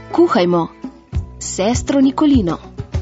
Kuhajmo s sestro Nikolino.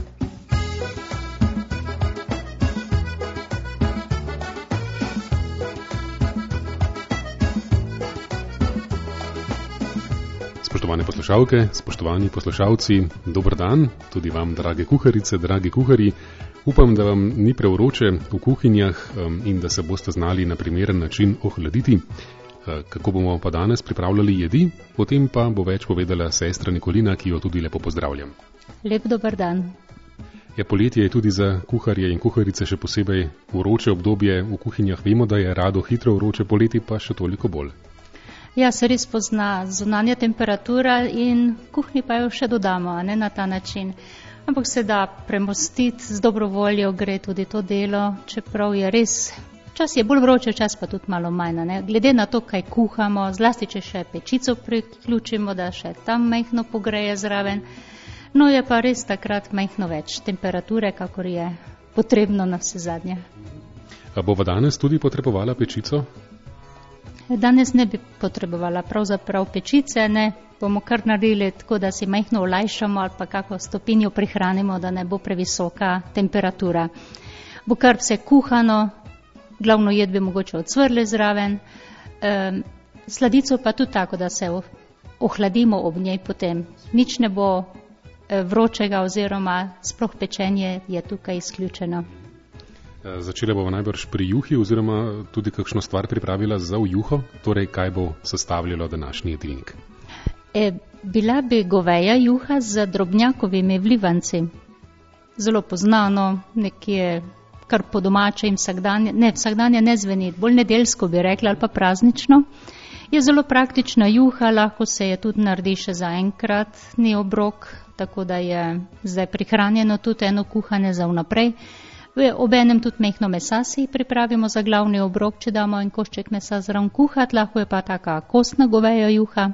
Spoštovane poslušalke, spoštovani poslušalci, dober dan, tudi vam, drage kuharice, dragi kuharji. Upam, da vam ni prevroče v kuhinjah in da se boste znali na primeren način ohladiti. Kako bomo pa danes pripravljali jedi, potem pa bo več povedala sestra Nikolina, ki jo tudi lepo pozdravljam. Lep dober dan. Poletje je tudi za kuharje in kuharice še posebej vroče obdobje. V kuhinjah vemo, da je rado hitro vroče, poleti pa še toliko bolj. Ja, se res pozna zunanja temperatura in kuhinji pa jo še dodamo, ne na ta način. Ampak se da premostiti, z dobro voljo gre tudi to delo, čeprav je res, čas je bolj vroče, čas pa tudi malo manj, ne? Glede na to, kaj kuhamo, zlasti če še pečico priključimo, da še tam majhno pogreje zraven, no je pa res takrat majhno več temperature, kakor je potrebno na vse zadnje. A bova danes tudi potrebovala pečico? Danes ne bi potrebovala pravzaprav pečice, ne, bomo kar naredili tako, da si majhno olajšamo ali pa kako stopinjo prihranimo, da ne bo previsoka temperatura. Bo kar vse kuhano, glavno jed bi mogoče odsvrli zraven, sladico pa tudi tako, da se ohladimo ob njej potem. Nič ne bo vročega oziroma sploh pečenje je tukaj izključeno. Začela bomo najbrž pri juhi oziroma tudi kakšno stvar pripravila za v juho, torej kaj bo sestavljalo današnji jedilnik. Bila bi goveja juha z drobnjakovimi vlivanci. Zelo poznano, nekje kar po domače in vsakdanje ne zveni, bolj nedeljsko bi rekla ali pa praznično. Je zelo praktična juha, lahko se je tudi naredi še za enkrat, ni obrok, tako da je zdaj prihranjeno tudi eno kuhanje za vnaprej. Obenem tudi mehno mesa si pripravimo za glavni obrok, če damo en košček mesa zraven kuhati, lahko je pa taka kostna goveja juha.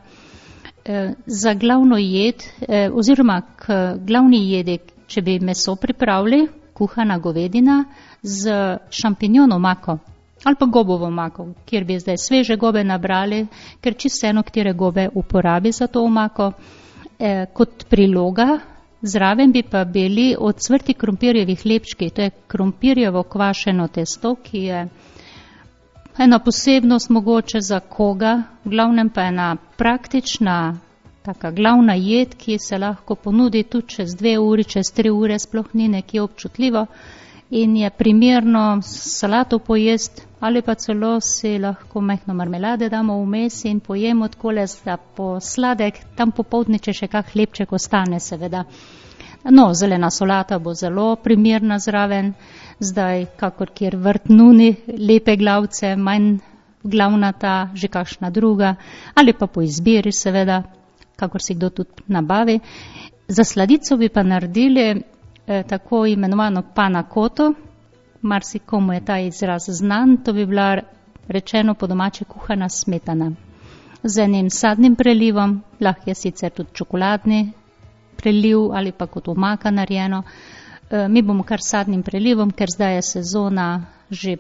Za glavno jed, oziroma k glavni jedi, če bi meso pripravili, kuhana govedina z šampinjon omako ali pa gobovo omako, kjer bi zdaj sveže gobe nabrali, ker čisto eno, katere gobe uporabi za to omako. Kot priloga zraven bi pa bili ocvrti krompirjevi hlebčki, to je krompirjevo kvašeno testo, ki je ena posebnost mogoče za koga, v glavnem pa ena praktična, taka glavna jed, ki se lahko ponudi tudi čez 2 uri, čez 3 ure, sploh ni nekje občutljivo in je primerno salato pojesti ali pa celo si lahko majhno marmelade damo vmes in pojemo takole za posladek, tam popoldne, če še kak hlebček ostane seveda. No, zelena solata bo zelo primerna zraven, zdaj kakor kjer vrt nuni, lepe glavce, manj glavnata, že kakšna druga, ali pa po izbiri seveda, kakor si kdo tudi nabavi. Za sladico bi pa naredili tako imenovano panna cotta, marsikomu je ta izraz znan, to bi bila rečeno po domače kuhana smetana. Z enim sadnim prelivom, lahko je sicer tudi čokoladni preliv ali pa kot omaka narejeno. Mi bomo kar sadnim prelivom, ker zdaj je sezona že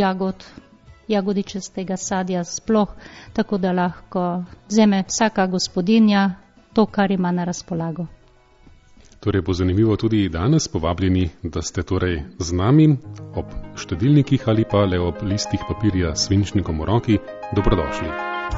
jagodičastega sadja sploh, tako da lahko vzame vsaka gospodinja to, kar ima na razpolago. Torej bo zanimivo tudi danes, povabljeni, da ste torej z nami ob štedilnikih ali pa le ob listih papirja s svinčnikom v roki. Dobrodošli.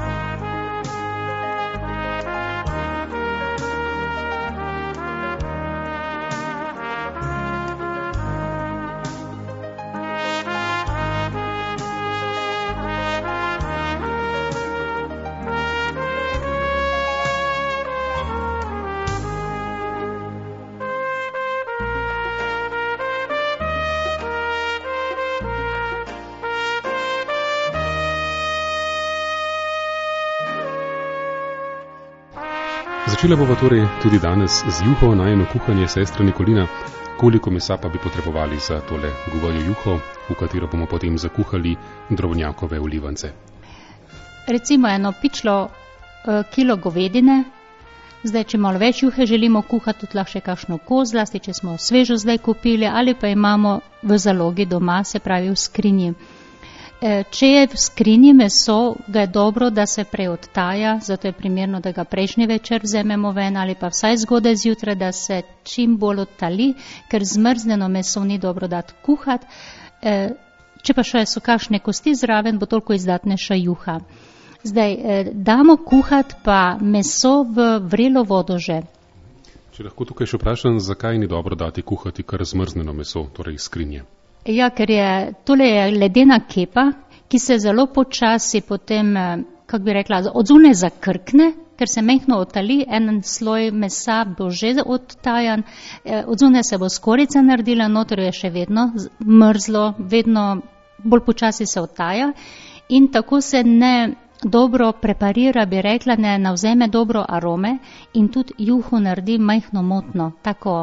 Začela bova torej tudi danes z juho, najino kuhanje sestra Nikolina. Koliko mesa pa bi potrebovali za tole govejo juho, v katero bomo potem zakuhali drobnjakove vlivance? Recimo eno pičlo kilo govedine, zdaj če malo več juhe želimo kuhati, tudi lahko še kakšno koz, zlasti če smo svežo zdaj kupili ali pa imamo v zalogi doma, se pravi v skrinji. Če je v skrinji meso, ga je dobro, da se preodtaja, zato je primerno, da ga prejšnji večer vzamemo ven ali pa vsaj zgodaj zjutraj, da se čim bolj odtali, ker zmrznjeno meso ni dobro dati kuhati. Če pa še so kakšne kosti zraven, bo toliko izdatnejša juha. Zdaj, damo kuhati pa meso v vrelo vodo že. Če lahko tukaj še vprašam, zakaj ni dobro dati kuhati kar zmrznjeno meso, torej iz skrinje? Ja, ker tole je ledena kepa, ki se zelo počasi potem, kako bi rekla, od zunaj zakrkne, ker se mehko odtali, en sloj mesa bo že odtajan, od zunaj se bo skorica naredila, noter je še vedno mrzlo, vedno bolj počasi se odtaja in tako se ne dobro preparira, bi rekla, ne navzeme dobro arome in tudi juho naredi majhno motno, tako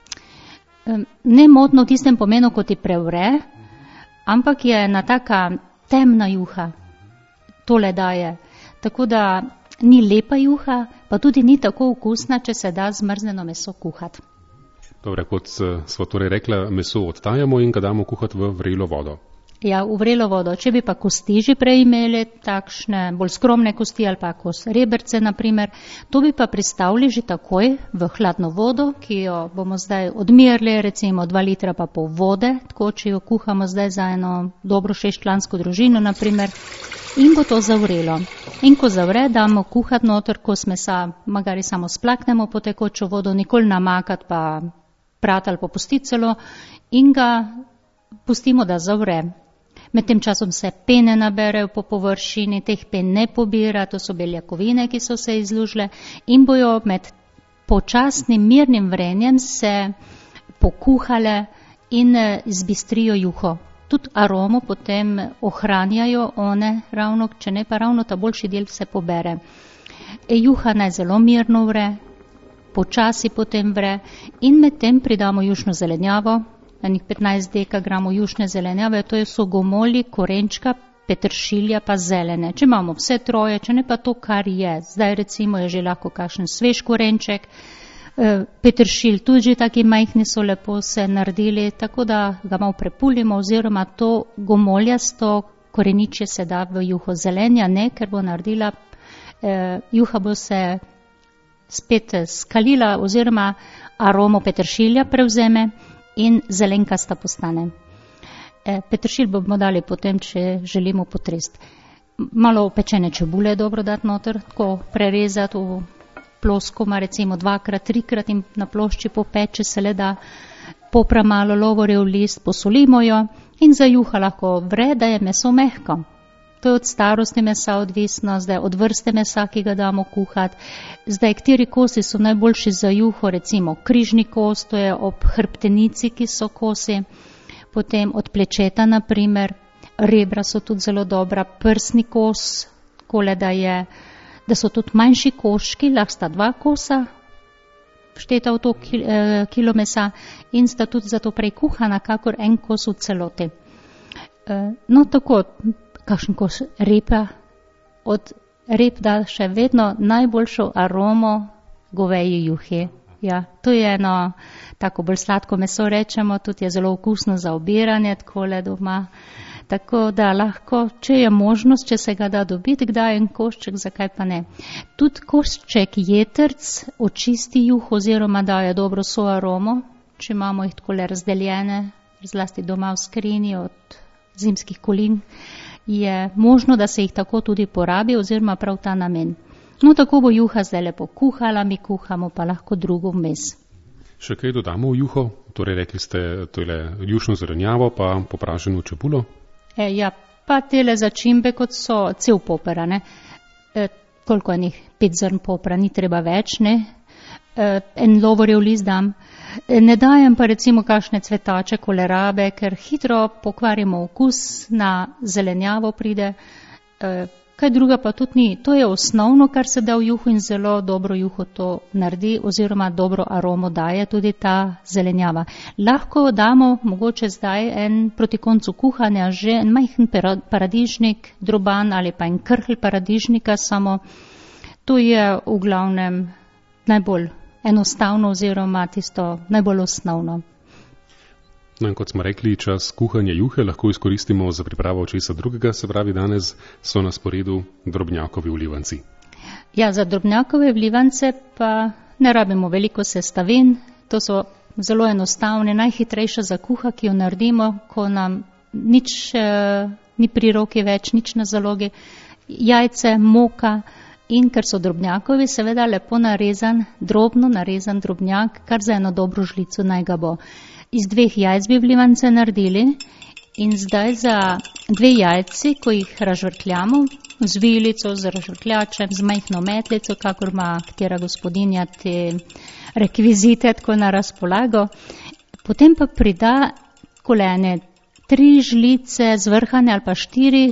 ne modno v tistem pomenu, ko ti prevre, ampak je ena taka temna juha. Tole daje. Tako da ni lepa juha, pa tudi ni tako okusna, če se da zmrznjeno meso kuhati. Dobre, kot smo torej rekla, meso odtajamo in ga damo kuhati v vrelo vodo. Ja, v vrelo vodo. Če bi pa kosti že prej imeli, takšne bolj skromne kosti ali pa reberce, naprimer, to bi pa pristavili že takoj v hladno vodo, ki jo bomo zdaj odmerili, recimo 2 litra pa pol vode, tako če jo kuhamo zdaj za eno dobro 6-člansko družino, naprimer, in bo to zavrelo. In ko zavre, damo kuhati noter kos mesa, magari samo splaknemo po tekočo vodo, nikoli namakati pa prati ali popustiti celo in ga pustimo, da zavre. Med tem časom se pene naberejo po površini, teh pen ne pobira, to so beljakovine, ki so se izlužile in bojo med počasnim mirnim vrenjem se pokuhale in zbistrijo juho. Tudi aromo potem ohranjajo one ravno, če ne pa ravno ta boljši del se pobere. Juha naj zelo mirno vre, počasi potem vre in med tem pridamo jušno zelenjavo, enih 15 dekagramov jušne zelenjave, to so gomolji, korenčka, peteršilja pa zelene. Če imamo vse troje, če ne pa to, kar je. Zdaj recimo je že lahko kakšen svež korenček, peteršilj tudi že taki majhni so lepo se naredili, tako da ga malo prepulimo oziroma to gomoljasto koreničje se da v juho. Zelenja ne, ker bo naredila, juha bo se spet skalila oziroma aromo peteršilja prevzeme in zelenkasta postane. Peteršilj bomo dali potem, če želimo potresti. Malo pečene čebule je dobro dati noter, tako prerezati v ploskoma, recimo 2-krat, 3-krat in na plošči popeče se le da, popra malo lovorjev list, posolimo jo in za juha lahko vre, da je meso mehko. To je od starosti mesa odvisno, zdaj od vrste mesa, ki ga damo kuhati. Zdaj, kateri kosi so najboljši za juho, recimo križni kos, to je ob hrbtenici, ki so kosi, potem od plečeta, naprimer, rebra so tudi zelo dobra, prsni kos, kole da so tudi manjši koški, lahko sta 2 kosa, šteta v to kilo mesa in sta tudi zato prej kuhana, kakor en kos v celoti. No, tako, kakšen kos repa, od rep da še vedno najboljšo aromo goveji juhe. Ja, to je eno tako bolj sladko meso, rečemo, tudi je zelo okusno za obiranje, takole doma. Tako da lahko, če je možnost, če se ga da dobiti, kdaj en košček, zakaj pa ne. Tudi košček jetrc očisti juho oziroma daje dobro so aromo, če imamo jih takole razdeljene, zlasti doma v skrinji od zimskih kolin, je možno, da se jih tako tudi porabi oziroma prav ta namen. No, tako bo juha zdaj lepo kuhala, mi kuhamo pa lahko drugo vmes. Še kaj dodamo v juho? Torej rekli ste tole jušno zelenjavo pa popraženo čebulo? Ja, pa tele začimbe, kot so cel popera, ne. Koliko enih 5 zrn popra, ni treba več, ne. En lovorjev list dam. Ne dajem pa recimo kakšne cvetače, kolerabe, ker hitro pokvarimo okus, na zelenjavo pride. Kaj druga pa tudi ni. To je osnovno, kar se da v juhu in zelo dobro juho to naredi oziroma dobro aromo daje tudi ta zelenjava. Lahko damo mogoče zdaj proti koncu kuhanja že en majhen paradižnik, droban ali pa en krhlj paradižnika, samo to je v glavnem najbolj enostavno oziroma tisto najbolj osnovno. No in kot smo rekli, čas kuhanja juhe lahko izkoristimo za pripravo česa drugega, se pravi danes so na sporedu drobnjakovi vlivanci. Ja, za drobnjakove vlivance pa ne rabimo veliko sestavin, to so zelo enostavne, najhitrejša zakuha, ki jo naredimo, ko nam nič ni pri roki več, nič na zalogi, jajce, moka in ker so drobnjakovi, seveda lepo narezan, drobno narezan drobnjak, kar za eno dobro žlico naj ga bo. Iz 2 jajc bi vlivance naredili in zdaj za 2 jajci, ko jih razžvrkljamo, z vilico, z razžvrkljačem, z majhno metlico, kakor ima katera gospodinja te rekvizite, tako na razpolago. Potem pa prida kolene 3 žlice zvrhane ali pa 4,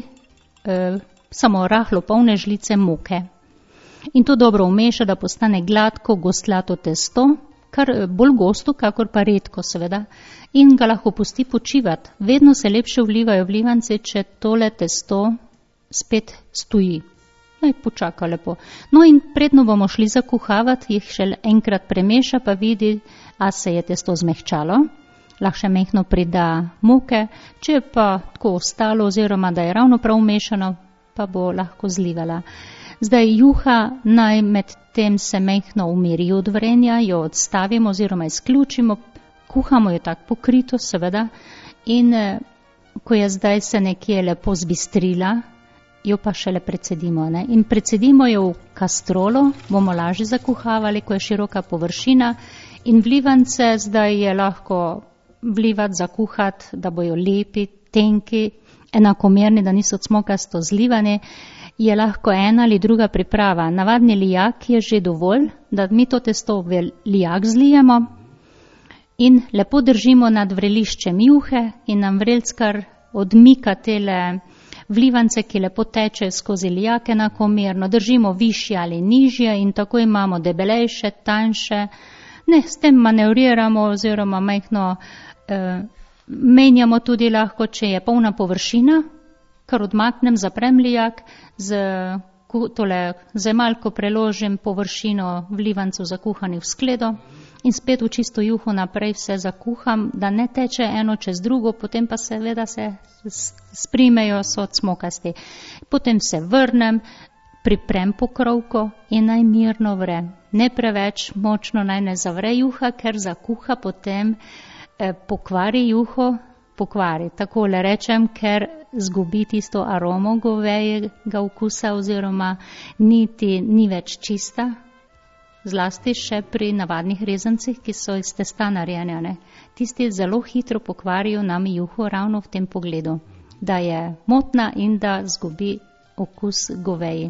samo rahlo polne žlice moke. In to dobro umeša, da postane gladko, gostlato testo, kar bolj gosto, kakor pa redko seveda, in ga lahko pusti počivati. Vedno se lepše vlivajo vlivance, če tole testo spet stoji. Naj počaka lepo. No in predno bomo šli zakuhavati, jih še enkrat premeša, pa vidi, a se je testo zmehčalo. Lahko še mehno prida moke, če pa tako ostalo oziroma da je ravno prav mešano, pa bo lahko zlivala. Zdaj juha naj med tem se mehno umiri od vrenja, jo odstavimo oziroma izključimo, kuhamo jo tako pokrito seveda in ko je zdaj se nekje lepo zbistrila, jo pa šele precedimo. Ne? In precedimo jo v kastrolo, bomo lažje zakuhavali, ko je široka površina in vlivance zdaj je lahko vlivati, zakuhati, da bojo lepi, tenki, enakomerni, da niso cmokasto zlivani, je lahko ena ali druga priprava. Navadni lijak je že dovolj, da mi to testo v lijak zlijemo in lepo držimo nad vreliščem juhe in nam vrelckar odmika tele vlivance, ki lepo teče skozi lijak enakomerno. Držimo višje ali nižje in tako imamo debelejše, tanjše. Ne, s tem manevriramo oziroma majhno menjamo tudi lahko, če je polna površina, kar odmaknem, zaprem lijak, z malko preložim površino vlivancev zakuhanih v skledo in spet v čisto juho naprej vse zakuham, da ne teče eno čez drugo, potem pa seveda se sprimejo, so cmokasti. Potem se vrnem, priprem pokrovko in naj mirno vre. Ne preveč močno naj ne zavre juha, ker zakuha potem pokvari juho, takole rečem, ker zgubi tisto aromo govejega okusa oziroma ni več čista, zlasti še pri navadnih rezancih, ki so iz testa narejene. Tisti zelo hitro pokvarijo nam juho ravno v tem pogledu, da je motna in da zgubi okus goveji.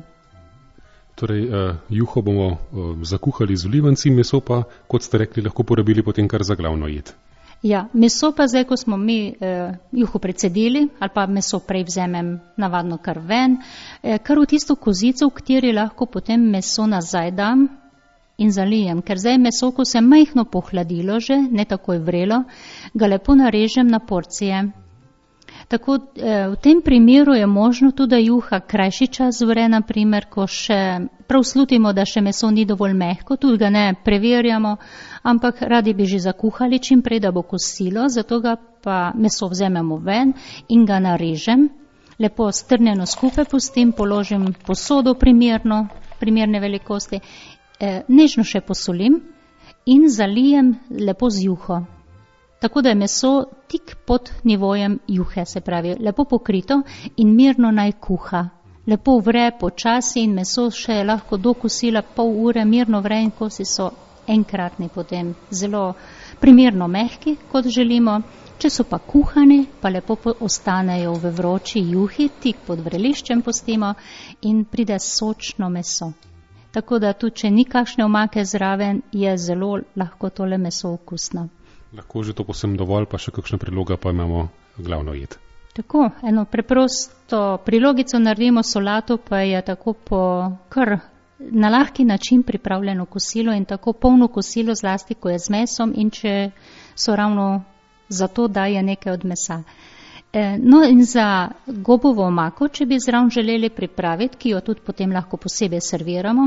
Torej, juho bomo zakuhali z vlivanci, meso pa, kot ste rekli, lahko porabili potem kar za glavno jed. Ja, meso pa zdaj, ko smo mi juho precedili, ali pa meso prej vzemem navadno kar ven, kar v tisto kozico, v kateri lahko potem meso nazaj dam in zalijem. Ker zdaj meso, ko se majhno pohladilo že, ne takoj vrelo, ga lepo narežem na porcije. Tako v tem primeru je možno tudi, da juha krajši čas vre, naprimer, ko še prav slutimo, da še meso ni dovolj mehko, tudi ga ne preverjamo, ampak radi bi že zakuhali čim prej, da bo kosilo, zato ga pa meso vzememo ven in ga narežem, lepo strnjeno skupaj pustim, položim posodo primerne velikosti, nežno še posolim in zalijem lepo z juho. Tako da je meso tik pod nivojem juhe, se pravi, lepo pokrito in mirno naj kuha. Lepo vre počasi in meso še lahko do kosila pol ure mirno vre in kosi so enkratni potem zelo primerno mehki, kot želimo. Če so pa kuhani, pa lepo ostanejo v vroči juhi, tik pod vreliščem pustimo in pride sočno meso. Tako da tudi, če ni kakšne omake zraven, je zelo lahko tole meso okusno. Lahko že to posem dovolj, pa še kakšna priloga, pa imamo glavno jed. Tako, eno preprosto prilogico naredimo, solato pa je tako po kar na lahki način pripravljeno kosilo in tako polno kosilo, zlasti ko je z mesom in če so ravno zato, da je nekaj od mesa. No in za gobovo omako, če bi zraven želeli pripraviti, ki jo tudi potem lahko posebej serviramo,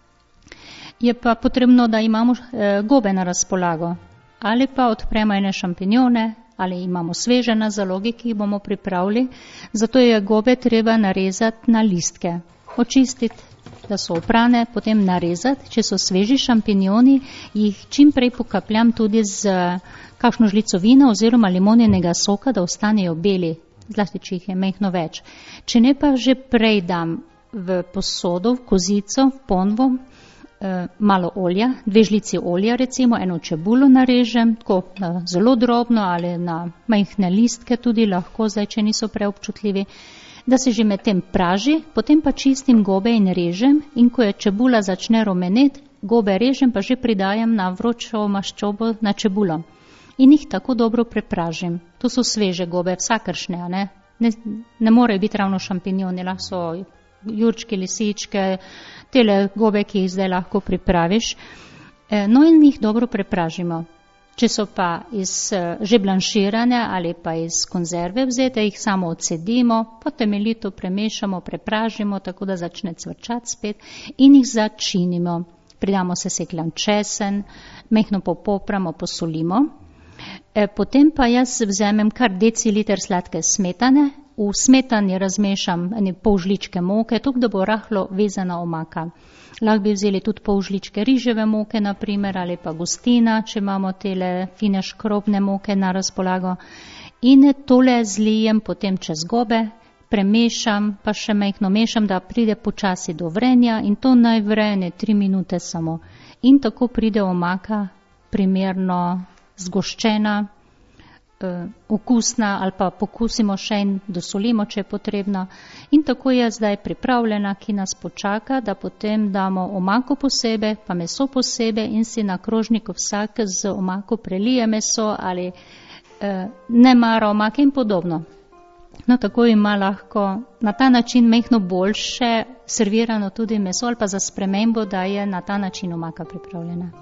je pa potrebno, da imamo gobe na razpolago. Ali pa odpremo ene šampinjone, ali imamo sveže na zalogi, ki jih bomo pripravili. Zato je gobe treba narezati na listke, očistiti, da so oprane, potem narezati. Če so sveži šampinjoni, jih čim prej pokapljam tudi z kakšno žlico vina oziroma limonjenega soka, da ostanejo beli, zlasti, če jih je majhno več. Če ne pa že prej dam v posodo, v kozico, v ponvo, malo olja, 2 žlici olja recimo, eno čebulo narežem, tako zelo drobno ali na majhne listke tudi lahko, zdaj, če niso preobčutljivi, da se že med tem praži, potem pa čistim gobe in režem, in ko je čebula začne rumeneti, gobe režem pa že pridajam na vročo maščobo na čebulo. In jih tako dobro prepražim. To so sveže gobe, vsakršne, ne morejo biti ravno šampinjoni, lahko so jurčki, lisičke, tele gobe, ki jih zdaj lahko pripraviš. No in jih dobro prepražimo. Če so pa že blanširane ali pa iz konzerve vzete, jih samo odcedimo, pa temeljito premešamo, prepražimo, tako da začne cvrčati spet in jih začinimo. Pridamo sesekljan česen, majhno popramo, posolimo. Potem pa jaz vzamem kar deciliter sladke smetane, v smetani razmešam pol žličke moke, tako da bo rahlo vezana omaka. Lahko bi vzeli tudi pol žličke riževe moke, naprimer, ali pa gostina, če imamo tele fine škrobne moke na razpolago. In tole zlijem potem čez gobe, premešam, pa še majhno mešam, da pride počasi do vrenja in to naj vre 3 minute samo. In tako pride omaka primerno zgoščena, okusna, ali pa pokusimo še in dosolimo, če je potrebno. In tako je zdaj pripravljena, ki nas počaka, da potem damo omako posebej, pa meso posebej in si na krožniku vsak z omako prelije meso ali ne mara omake in podobno. No, tako ima lahko na ta način majhno boljše servirano tudi meso ali pa za spremembo, da je na ta način omaka pripravljena.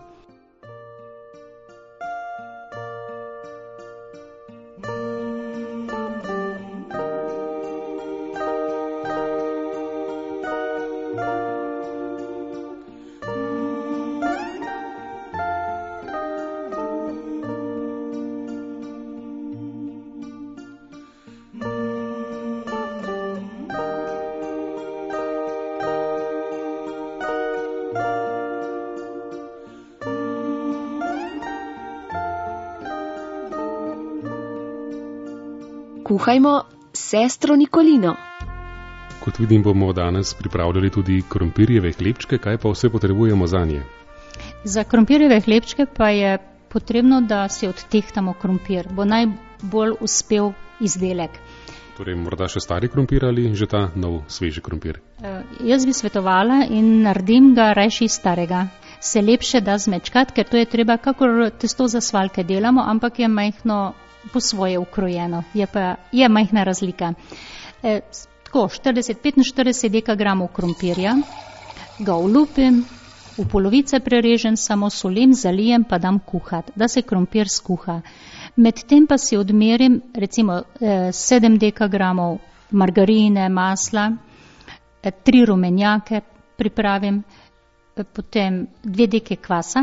Kuhajmo sestro Nikolino. Kot vidim, bomo danes pripravljali tudi krompirjeve hlebčke. Kaj pa vse potrebujemo za nje? Za krompirjeve hlebčke pa je potrebno, da si odtehtamo krompir. Bo najbolj uspel izdelek. Torej, morda še stari krompir ali že ta nov, sveži krompir? Jaz bi svetovala in naredim ga rajši starega. Se lepše da zmečkati, ker to je treba, kakor testo za svaljke delamo, ampak je majhno po svoje ukrojeno, je majhna razlika. Tako, 40-45 dekagramov krompirja, ga olupim, v polovice prerežem, samo solim, zalijem, pa dam kuhati, da se krompir skuha. Medtem pa si odmerim recimo 7 dekagramov margarine, masla, 3 rumenjake pripravim, potem 2 deke kvasa,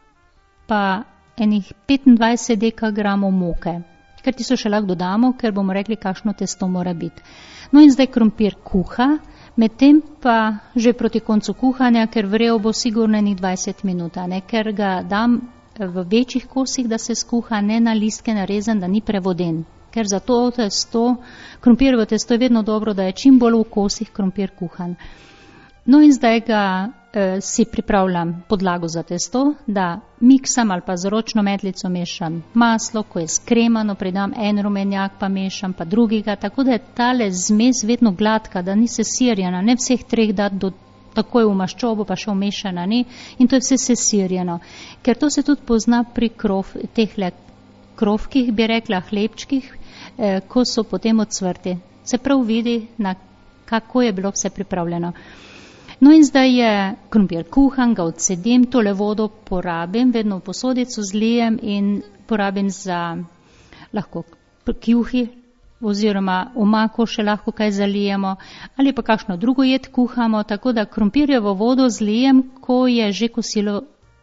pa enih 25 dekagramov moke, ker ti so še lahko dodamo, ker bomo rekli, kakšno testo mora biti. No in zdaj krompir kuha, medtem pa že proti koncu kuhanja, ker vrel bo sigurno 20 minut, ker ga dam v večjih kosih, da se skuha, ne na listke narezen, da ni prevoden. Ker za to testo, krompirjevo testo je vedno dobro, da je čim bolj v kosih krompir kuhan. No in zdaj ga si pripravljam podlago za testo, da miksam ali pa z ročno metlico mešam maslo, ko je skremano, pridam en rumenjak, pa mešam, pa drugega, tako da je tale zmes vedno gladka, da ni sesirjena, ne vseh 3 dati takoj v maščobo, pa še vmešana ni, in to je vse sesirjeno. Ker to se tudi pozna pri tehle krofkih, bi rekla, hlebčkih, ko so potem odsvrti. Se prav vidi, kako je bilo vse pripravljeno. No in zdaj je krompir kuhan, ga odsedim, tole vodo porabim, vedno v posodico zlijem in porabim za lahko kjuhi oziroma omako še lahko kaj zalijemo ali pa kakšno drugo jed kuhamo, tako da krompirjevo vodo zlijem, ko je že kosilo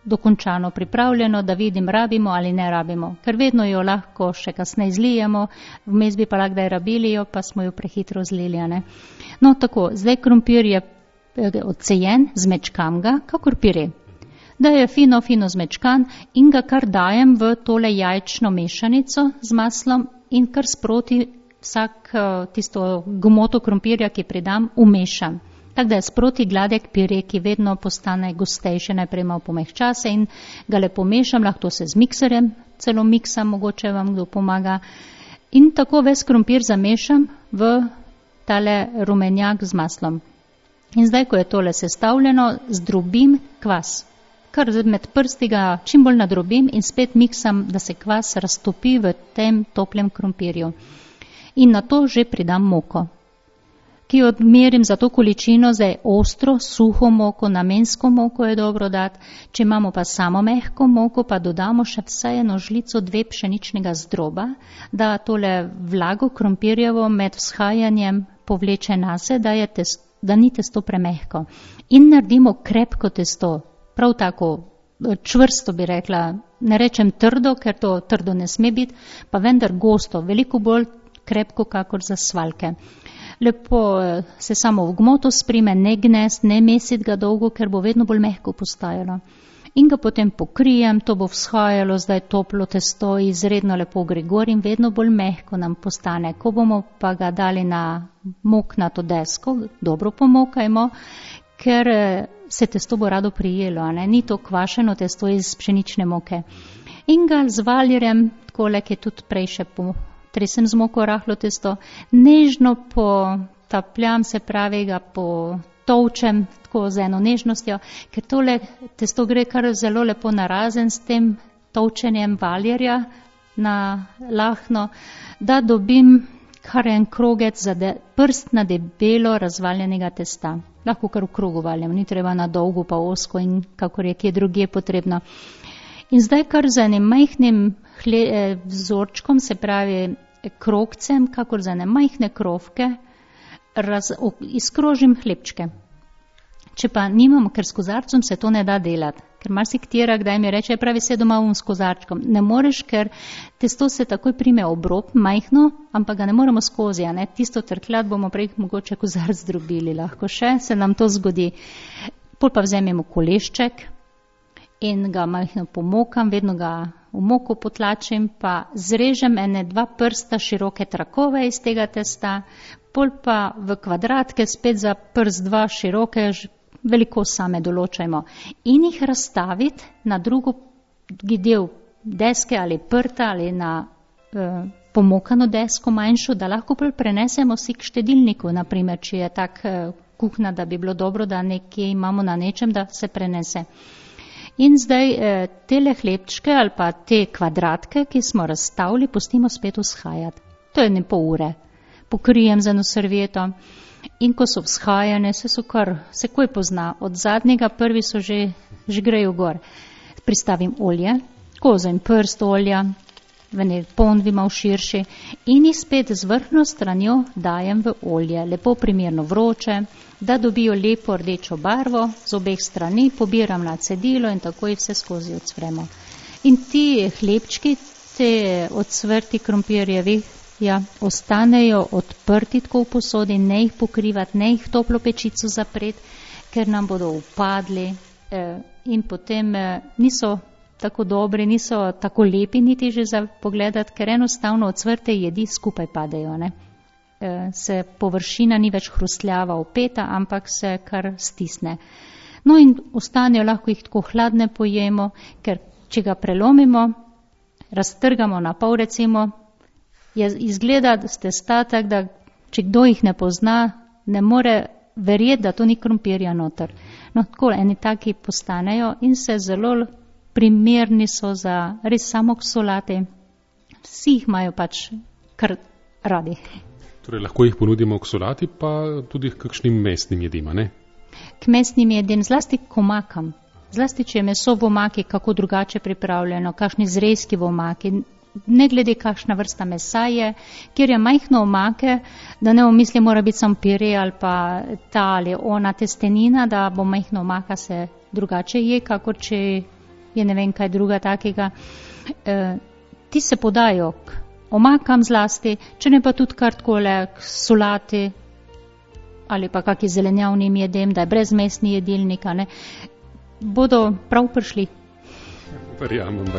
dokončano pripravljeno, da vidim, rabimo ali ne rabimo, ker vedno jo lahko še kasneje zlijemo, vmes bi pa lahko kdaj rabili jo, pa smo jo prehitro zlili. Ne? No tako, zdaj krompir je odcejen, zmečkam ga, kakor pire. Da je fino zmečkan in ga kar dajem v tole jajčno mešanico z maslom in kar sproti vsak tisto gmoto krompirja, ki pridam, umešam. Tako da je sproti gladek pire, ki vedno postane gostejše, najprej malo pomehča se in ga lepo mešam, lahko se z mikserjem, celo miksam, mogoče vam kdo pomaga. In tako ves krompir zamešam v tale rumenjak z maslom. In zdaj, ko je tole sestavljeno, zdrobim kvas. Kar med prsti ga čim bolj nadrobim in spet miksam, da se kvas raztopi v tem toplem krompirju. In na to že pridam moko, ki odmerim za to količino, zdaj ostro, suho moko, namensko moko je dobro dati. Če imamo pa samo mehko moko, pa dodamo še vsaj eno žlico, 2 pšeničnega zdroba, da tole vlago krompirjevo med vzhajanjem povleče nase, da ni testo premehko. In naredimo krepko testo, prav tako čvrsto bi rekla, ne rečem trdo, ker to trdo ne sme biti, pa vendar gosto, veliko bolj krepko, kakor za svaljke. Lepo se samo v gmoto sprime, ne gnest, ne mesiti ga dolgo, ker bo vedno bolj mehko postajalo. In ga potem pokrijem, to bo vzhajalo, zdaj toplo testo, izredno lepo gre gor in vedno bolj mehko nam postane. Ko bomo pa ga dali na moknato desko, dobro pomokajmo, ker se testo bo rado prijelo, ni to kvašeno testo iz pšenične moke. In ga z valjerjem, takole, ki je tudi prej še tresem z moko rahlo testo, nežno potapljam, se pravi ga potovčem tako z eno nežnostjo, ker tole testo gre kar zelo lepo narazen s tem tovčenjem valjerja na lahno, da dobim kar en krogec za prst na debelo razvaljenega testa. Lahko kar v krogu valjam, ni treba na dolgo pa osko in kakor je kje drugje potrebno. In zdaj kar za enim majhnim vzorčkom, se pravi krogcem, kakor za ene majhne krofke, izkrožim hlebčke. Če pa nimam, ker s kozarcem se to ne da delati, ker marsikatera kdaj mi reče, pravi se doma s kozarčkom. Ne moreš, ker testo se takoj prime ob rob, majhno, ampak ga ne moremo skozi, tisto trkljat bomo prej mogoče kozarc drobili, lahko še se nam to zgodi. Pol pa vzememo kolešček in ga majhno pomokam, vedno ga v moko potlačim, pa zrežem 2 prsta široke trakove iz tega testa, pol pa v kvadratke spet za prst 2 široke, velikost same določajmo, in jih razstaviti na drugo del deske ali prta ali na pomokano desko manjšo, da lahko prenesemo si k štedilniku, naprimer, če je tak kuhna, da bi bilo dobro, da nekje imamo na nečem, da se prenese. In zdaj tele hlebčke ali pa te kvadratke, ki smo razstavili, pustimo spet vzhajati. To je 1,5 ure. Pokrijem z eno servieto in ko so vzhajane, se koj pozna. Od zadnjega prvi so že grejo gor. Pristavim olje, kozo in prst olja, v nek ponvi malo širši in jih spet z vrhnjo stranjo dajem v olje, lepo primerno vroče, da dobijo lepo rdečo barvo z obeh strani, pobiram na cedilo in tako jih vse skozi odsvremo. In ti hlebčki, te odsvrti krompirjevi, ostanejo odprti tako v posodi, ne jih pokrivati, ne jih toplo pečico zapreti, ker nam bodo upadli in potem niso tako dobri, niso tako lepi niti že za pogledati, ker enostavno odsvrte jedi skupaj padejo. Se površina ni več hrustljava opeta, ampak se kar stisne. No in ostanejo, lahko jih tako hladne pojemo, ker če ga prelomimo, raztrgamo na pol recimo, izgleda z testa tak, da če kdo jih ne pozna, ne more verjeti, da to ni krompirja noter. No tako eni taki postanejo in se zelo primerni so za res samo k solati. Vsi jih imajo pač kar radi. Torej lahko jih ponudimo k solati, pa tudi k kakšnim mesnim jedima, ne? K mesnim jedim, zlasti k omakam. Zlasti, če je meso v omaki kako drugače pripravljeno, kakšni zrezki v omaki, ne glede kakšna vrsta mesa je, kjer je majhno omake, da ne omisli, mora biti sam pire ali pa ta ali ona testenina, da bo majhno omaka se drugače je, kakor če je ne vem kaj druga takega. Ti se podajo k omakam zlasti, če ne pa tudi kar takole k solati ali pa kaki zelenjavnim jedem, da je brezmesni jedilnik, a ne, bodo prav prišli. Verjamem.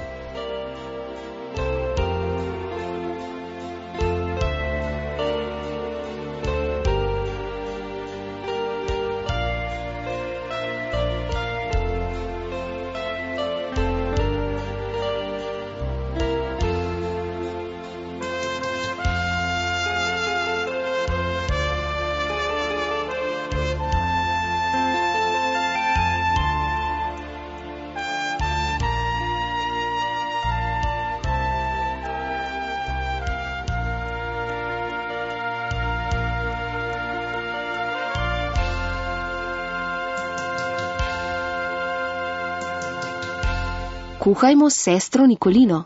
Kuhajmo s sestro Nikolino.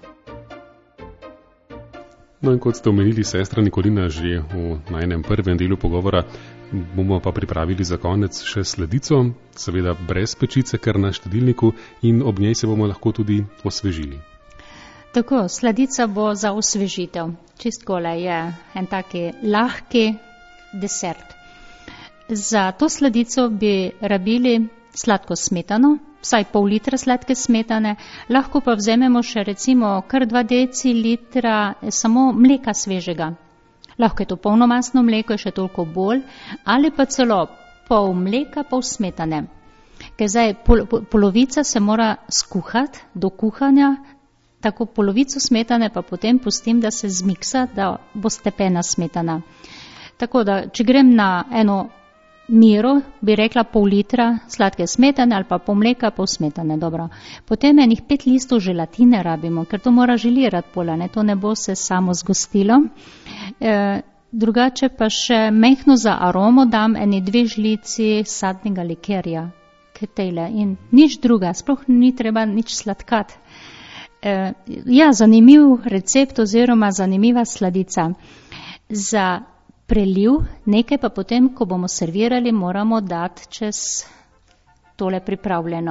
No in kot ste omenili sestra Nikolina že v najnem prvem delu pogovora, bomo pa pripravili za konec še sladico, seveda brez pečice, kar na štedilniku, in ob njej se bomo lahko tudi osvežili. Tako, sladica bo za osvežitev. Čistkole je en taki lahki desert. Za to sladico bi rabili sladko smetano, vsaj pol litra sladke smetane, lahko pa vzememo še recimo kar 2 decilitra samo mleka svežega. Lahko je to polnomasno mleko, je še toliko bolj, ali pa celo pol mleka, pol smetane. Ker zdaj polovica se mora skuhati do kuhanja, tako polovico smetane pa potem pustim, da se zmiksa, da bo stepena smetana. Tako da, če grem na eno mero, bi rekla pol litra sladke smetane ali pa pol mleka, pol smetane, dobro. Potem enih 5 listov želatine rabimo, ker to mora želirati pola, ne, to ne bo se samo zgostilo. Drugače pa še mehno za aromo dam eni 2 žlici sadnega likerja, ketejle, in nič druga, sploh ni treba nič sladkati. Ja, zanimiv recept oziroma zanimiva sladica. Za preliv, nekaj pa potem, ko bomo servirali, moramo dati čez tole pripravljeno,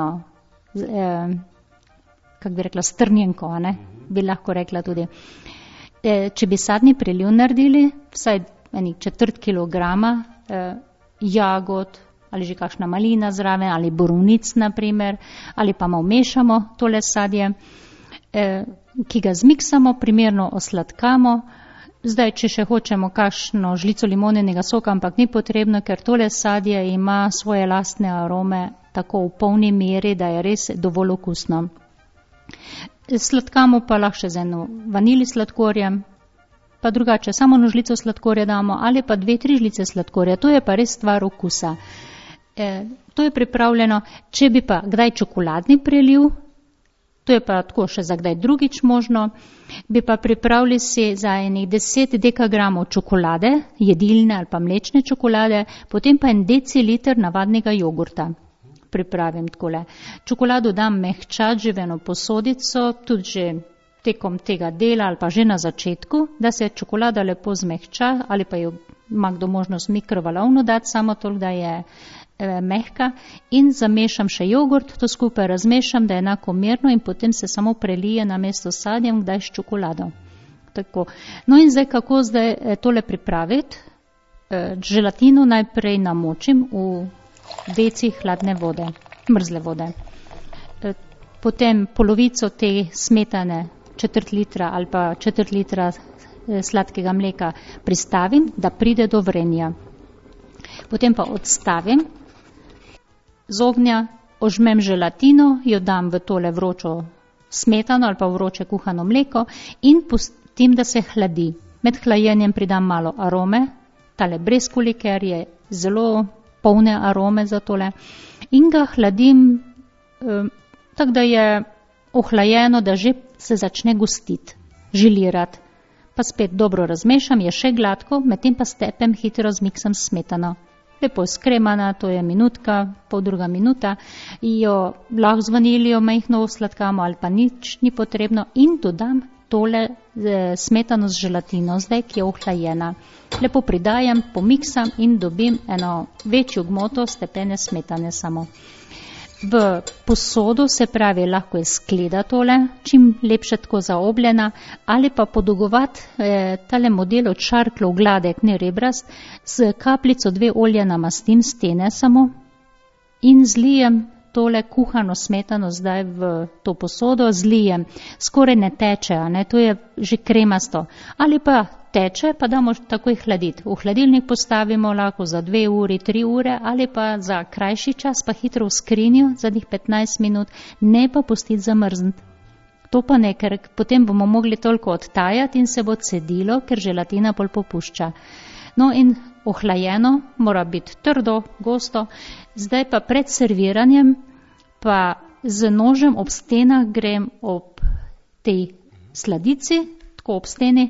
kak bi rekla, strnjenko, ne? Bi lahko rekla tudi. Če bi sadni preliv naredili, vsaj enih 1/4 kilograma jagod, ali že kakšna malina zraven, ali borovnic naprimer, ali pa malo mešamo tole sadje, ki ga zmiksamo, primerno osladkamo. Zdaj, če še hočemo kakšno žlico limonenega soka, ampak ni potrebno, ker tole sadje ima svoje lastne arome tako v polni meri, da je res dovolj okusno. Sladkamo pa lahko še z eno vanili sladkorjem, pa drugače samo eno žlico sladkorja damo, ali pa 2-3 žlice sladkorja, to je pa res stvar okusa. To je pripravljeno, če bi pa kdaj čokoladni preliv, to je pa tako še za kdaj drugič možno, bi pa pripravili si za enih 10 dekagramov čokolade, jedilne ali pa mlečne čokolade, potem pa 1 deciliter navadnega jogurta. Pripravim takole. Čokolado dam mehčati že v eno posodico, tudi že tekom tega dela ali pa že na začetku, da se čokolada lepo zmehča, ali pa jo ima kdo možnost mikrovalovno dati, samo toliko, da je mehka, in zamešam še jogurt, to skupaj razmešam, da je enakomerno, in potem se samo prelije na mesto sadjem, kdaj s čokolado. Tako. No in zdaj, kako zdaj tole pripraviti? Želatino najprej namočim v deci hladne vode, mrzle vode. Potem polovico te smetane, 1/4 litra ali pa 1/4 litra sladkega mleka pristavim, da pride do vrenja. Potem pa odstavim z ognja, ožmem želatino, jo dam v tole vročo smetano ali pa vroče kuhano mleko in pustim, da se hladi. Med hlajenjem pridam malo arome, tale bresku liker je zelo polne arome za tole, in ga hladim tako, da je ohlajeno, da že se začne gostiti, žilirati. Pa spet dobro razmešam, je še gladko, medtem pa stepem hitro zmiksam smetano. Lepo skremana, to je minutka, pol druga minuta, jo lahko z vanilijo majhno osladkamo ali pa nič ni potrebno, in dodam tole smetano z želatino, zdaj, ki je ohlajena. Lepo pridajam, pomiksam in dobim eno večjo gmoto stepene smetane samo. v posodo, se pravi, lahko je skleda tole, čim lepše tako zaobljena, ali pa podolgovat tale model od šarklov gladek, ne rebrast, z kapljico 2 olja namastim stene samo in zlijem tole kuhano smetano zdaj v to posodo, zlijem, skoraj ne teče, ne, to je že kremasto, ali pa teče, pa damo takoj hladiti. V hladilnik postavimo lahko za 2 uri, 3 ure, ali pa za krajši čas, pa hitro v skrinjo, zadnjih 15 minut, ne pa pustiti zamrzniti. To pa ne, ker potem bomo mogli toliko odtajati in se bo cedilo, ker želatina pol popušča. No in ohlajeno, mora biti trdo, gosto, zdaj pa pred serviranjem, pa z nožem ob stenah grem ob tej sladici, tako ob steni,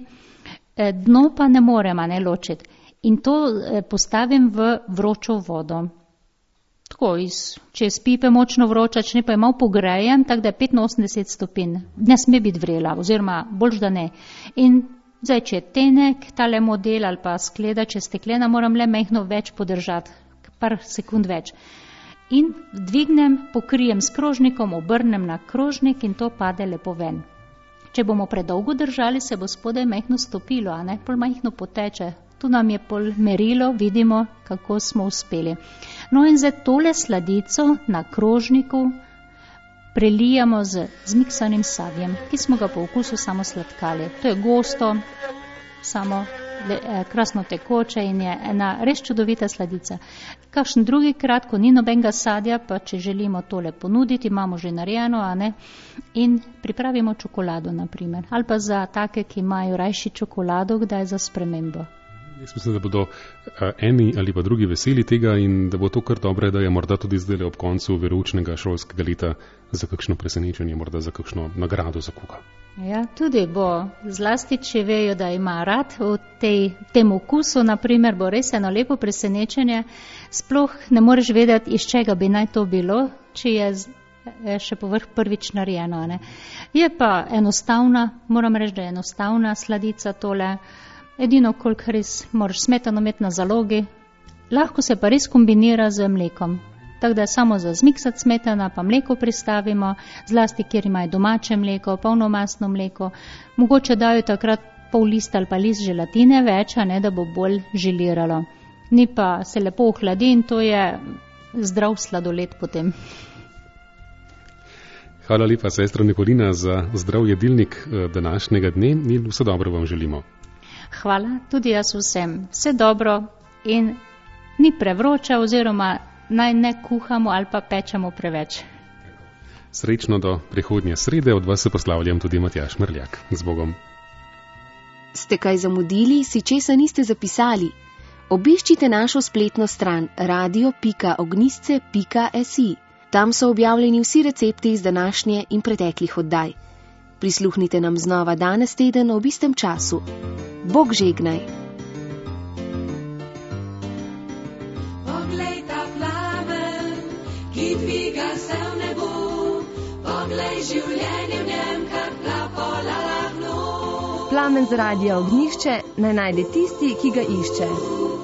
dno pa ne morem ločiti. In to postavim v vročo vodo. Tako, če je pipe močno vroča, če ne pa je malo pogrejem, tako da je 85 stopinj. Ne sme biti vrela, oziroma bolj da ne. In zdaj, če je tenek, tale model ali pa skleda, če je steklena, moram le majhno več podržati, par sekund več. In dvignem, pokrijem s krožnikom, obrnem na krožnik in to pade lepo ven. Če bomo predolgo držali, se bo spodaj majhno stopilo, a ne, pol majhno poteče. Tu nam je pol merilo, vidimo, kako smo uspeli. No in za tole sladico na krožniku prelijamo z zmiksanim sadjem, ki smo ga po okusu samo sladkali. To je gosto, samo krasno tekoče in je ena res čudovita sladica. Kakšen drugi krat, ko ni nobenega sadja, pa če želimo tole ponuditi, imamo že narejeno, a ne, in pripravimo čokolado, na primer. Ali pa za take, ki imajo rajši čokolado, kdaj za spremembo. Jaz mislim, da bodo eni ali pa drugi veseli tega in da bo to kar dobre, da je morda tudi zdaj ob koncu veroučnega šolskega leta za kakšno presenečenje, morda za kakšno nagrado za kuha. Ja, tudi bo, zlasti, če vejo, da ima rad v tem okusu, naprimer, bo res eno lepo presenečenje. Sploh ne moreš vedeti, iz čega bi naj to bilo, če je še povrh prvič narejeno. Ne. Je pa enostavna, moram reči, da je enostavna sladica tole. Edino, koliko res moraš smetano imeti na zalogi, lahko se pa res kombinira z mlekom. Tako da samo za zmiksati smetana, pa mleko pristavimo, zlasti, kjer imajo domače mleko, polnomastno mleko. Mogoče dajo takrat pol lista ali pa list želatine več, a ne, da bo bolj želiralo. Ni pa se lepo ohladi in to je zdrav sladoled potem. Hvala lepa, sestra Nikolina, za zdrav jedilnik današnjega dne in vse dobro vam želimo. Hvala, tudi jaz vsem. Vse dobro in ni prevroče oziroma naj ne kuhamo ali pa pečemo preveč. Srečno do prihodnje srede, od vas se poslavljam tudi Matjaž Mrljak. Z Bogom. Ste kaj zamudili, si česa niste zapisali? Obiščite našo spletno stran radio.ognisce.si. Tam so objavljeni vsi recepti iz današnje in preteklih oddaj. Prisluhnite nam znova danes teden ob istem času. Bog žegnaj. Poglej ta plamen, ki dviga se v nebo, poglej življenje v njem, kar plapola lahno. Plamen z Radia Ognjišče naj najde tisti, ki ga išče.